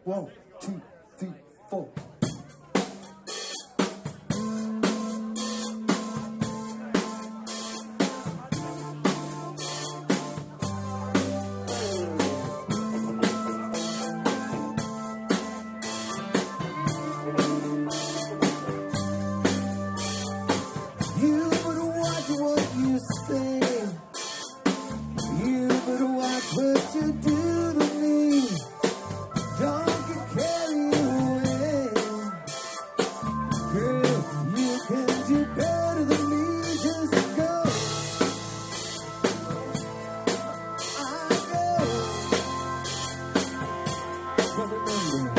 1, 2, 3, 4. You better watch what you say. You better watch what you do to me. Don't get carried away. Girl, you can do better than me. Just go. I go. But remember,